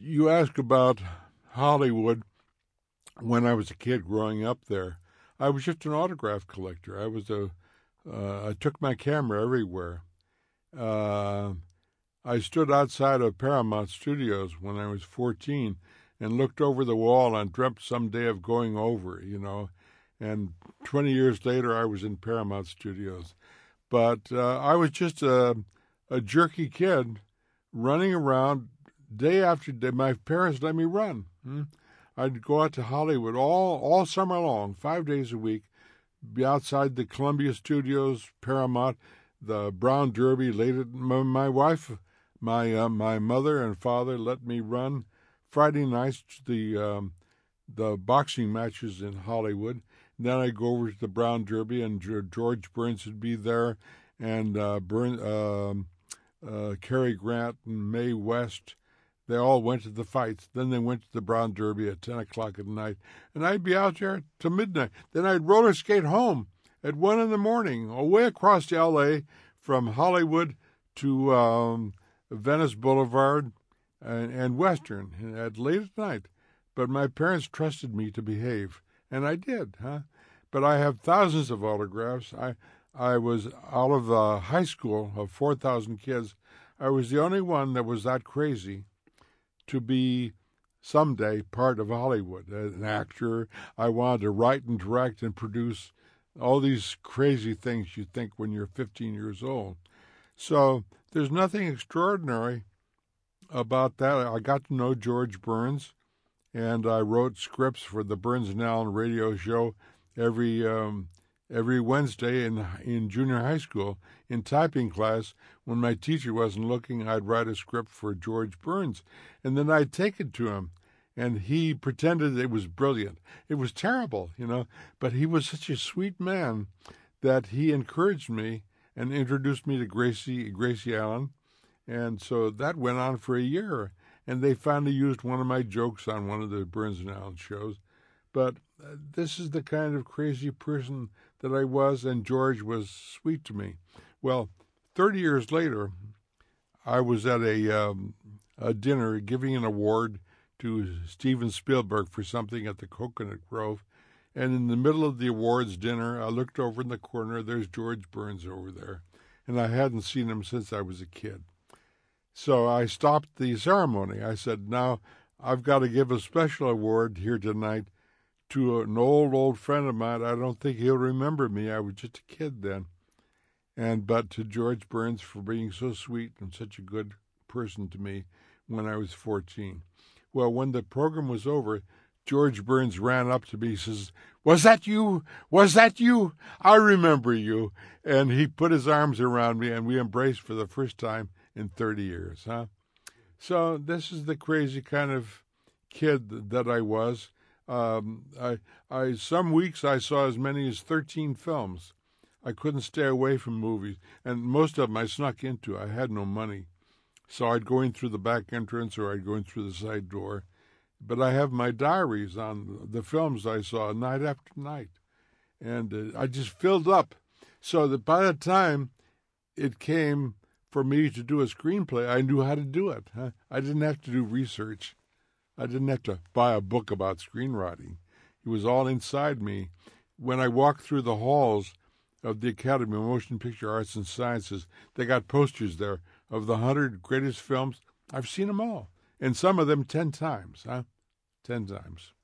You ask about Hollywood. When I was a kid growing up there, I was just an autograph collector. I took my camera everywhere. Uh, I stood outside of Paramount Studios when I was 14 and looked over the wall and dreamt someday of going over. And 20 years later, I was in Paramount Studios. But I was just a jerky kid running around day after day. My parents let me run. I'd go out to Hollywood all summer long, 5 days a week, be outside the Columbia Studios, Paramount, the Brown Derby. Later, my wife, my mother and father let me run Friday nights to the boxing matches in Hollywood. And then I'd go over to the Brown Derby, and George Burns would be there, and Cary Grant and Mae West. They all went to the fights. Then they went to the Brown Derby at 10 o'clock at night. And I'd be out there till midnight. Then I'd roller skate home at 1 in the morning, away across L.A. from Hollywood to Venice Boulevard and Western at late at night. But my parents trusted me to behave, and I did. But I have thousands of autographs. I was out of the high school of 4,000 kids. I was the only one that was that crazy to be someday part of Hollywood, an actor. I wanted to write and direct and produce all these crazy things you think when you're 15 years old. So there's nothing extraordinary about that. I got to know George Burns, and I wrote scripts for the Burns and Allen radio show every Wednesday in junior high school in typing class. When my teacher wasn't looking, I'd write a script for George Burns, and then I'd take it to him, and he pretended it was brilliant. It was terrible, but he was such a sweet man that he encouraged me and introduced me to Gracie Allen, and so that went on for a year, and they finally used one of my jokes on one of the Burns and Allen shows. But this is the kind of crazy person that I was, and George was sweet to me. Well, 30 years later, I was at a dinner giving an award to Steven Spielberg for something at the Coconut Grove, and in the middle of the awards dinner, I looked over in the corner. There's George Burns over there, and I hadn't seen him since I was a kid. So I stopped the ceremony. I said, now I've got to give a special award here tonight to an old friend of mine. I don't think he'll remember me. I was just a kid then. But to George Burns for being so sweet and such a good person to me when I was 14. Well, when the program was over, George Burns ran up to me. He says, "Was that you? Was that you? I remember you." And he put his arms around me, and we embraced for the first time in 30 years. So this is the crazy kind of kid that I was. Some weeks I saw as many as 13 films. I couldn't stay away from movies, and most of them I snuck into. I had no money, so I'd go in through the back entrance or I'd go in through the side door. But I have my diaries on the films I saw night after night, and I just filled up, so that by the time it came for me to do a screenplay, I knew how to do it. I didn't have to do research. I didn't have to buy a book about screenwriting. It was all inside me. When I walked through the halls of the Academy of Motion Picture Arts and Sciences, they got posters there of the 100 greatest films. I've seen them all, and some of them 10 times. 10 times.